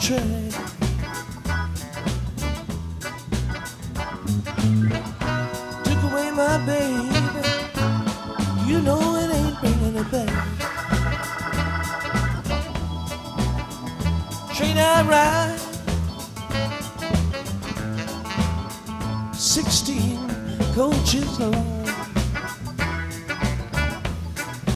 track. Took away my baby, you know it ain't bringing it back. Train I ride, 16 coaches long.